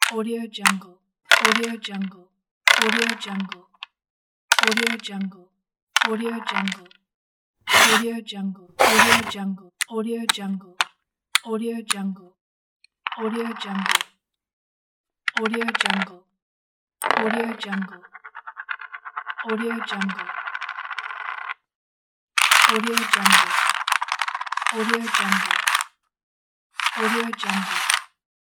Audio Jungle, Audio Jungle, Audio Jungle, Audio Jungle, Audio Jungle, Audio Jungle, Audio Jungle, Audio Jungle, Audio Jungle, Audio Jungle, Audio Jungle, Audio Jungle, Audio Jungle, Audio Jungle, Audio Jungle, Audio Jungle.